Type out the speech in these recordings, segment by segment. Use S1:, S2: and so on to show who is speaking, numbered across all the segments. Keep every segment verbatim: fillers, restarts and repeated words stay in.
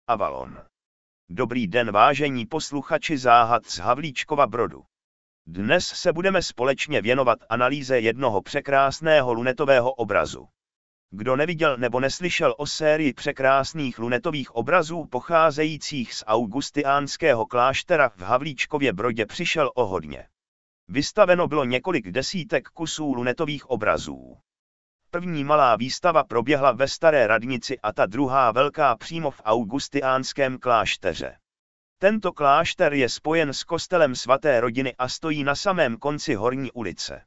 S1: Avalon. Dobrý den, vážení posluchači záhad z Havlíčkova Brodu. Dnes se budeme společně věnovat analýze jednoho překrásného lunetového obrazu. Kdo neviděl nebo neslyšel o sérii překrásných lunetových obrazů pocházejících z augustiniánského kláštera v Havlíčkově Brodě, přišel o hodně. Vystaveno bylo několik desítek kusů lunetových obrazů. První malá výstava proběhla ve Staré radnici a ta druhá velká přímo v augustiniánském klášteře. Tento klášter je spojen s kostelem svaté rodiny a stojí na samém konci Horní ulice.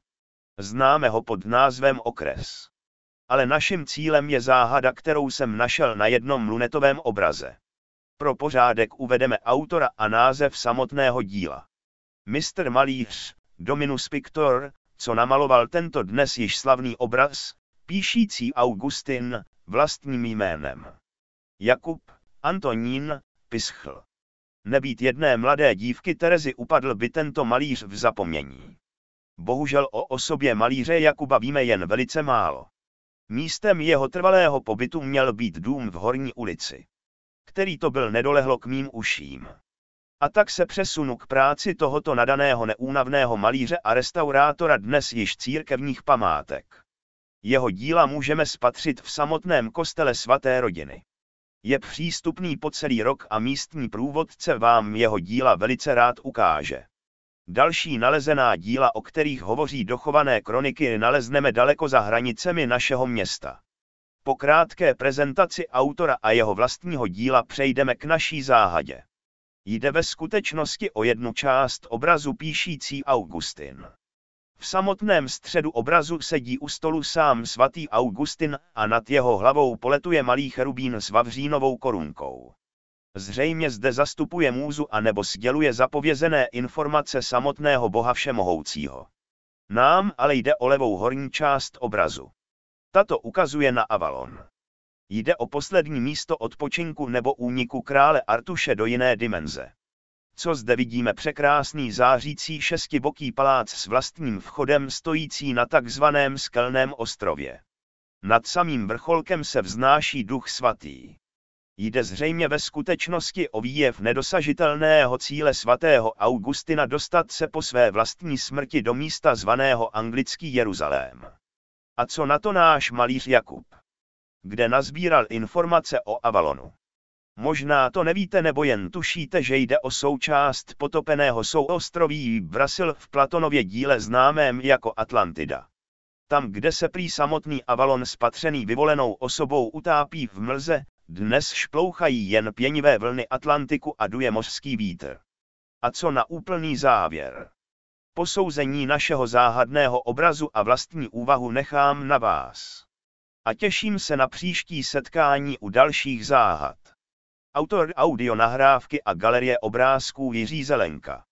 S1: Známe ho pod názvem Okres. Ale naším cílem je záhada, kterou jsem našel na jednom lunetovém obraze. Pro pořádek uvedeme autora a název samotného díla. mistr malíř, Dominus Pictor, co namaloval tento dnes již slavný obraz, píšící Augustin, vlastním jménem. Jakub, Antonín, Pischl. Nebýt jedné mladé dívky Terezy, upadl by tento malíř v zapomnění. Bohužel o osobě malíře Jakuba víme jen velice málo. Místem jeho trvalého pobytu měl být dům v Horní ulici, který to byl, nedolehlo k mým uším. A tak se přesunu k práci tohoto nadaného neúnavného malíře a restaurátora dnes již církevních památek. Jeho díla můžeme spatřit v samotném kostele svaté rodiny. Je přístupný po celý rok a místní průvodce vám jeho díla velice rád ukáže. Další nalezená díla, o kterých hovoří dochované kroniky, nalezneme daleko za hranicemi našeho města. Po krátké prezentaci autora a jeho vlastního díla přejdeme k naší záhadě. Jde ve skutečnosti o jednu část obrazu píšící Augustin. V samotném středu obrazu sedí u stolu sám svatý Augustin a nad jeho hlavou poletuje malý cherubín s vavřínovou korunkou. Zřejmě zde zastupuje můzu a nebo sděluje zapovězené informace samotného Boha Všemohoucího. Nám ale jde o levou horní část obrazu. Tato ukazuje na Avalon. Jde o poslední místo odpočinku nebo úniku krále Artuše do jiné dimenze. Co zde vidíme? Překrásný zářící šestiboký palác s vlastním vchodem stojící na takzvaném Skelném ostrově. Nad samým vrcholkem se vznáší Duch svatý. Jde zřejmě ve skutečnosti o výjev nedosažitelného cíle svatého Augustina dostat se po své vlastní smrti do místa zvaného anglický Jeruzalém. A co na to náš malíř Jakub? Kde nazbíral informace o Avalonu? Možná to nevíte nebo jen tušíte, že jde o součást potopeného souostroví Brasil v Platonově díle známém jako Atlantida. Tam, kde se prý samotný Avalon spatřený vyvolenou osobou utápí v mlze, dnes šplouchají jen pěnivé vlny Atlantiku a duje mořský vítr. A co na úplný závěr? Posouzení našeho záhadného obrazu a vlastní úvahu nechám na vás. A těším se na příští setkání u dalších záhad. Autor audionahrávky a galerie obrázků Jiří Zelenka.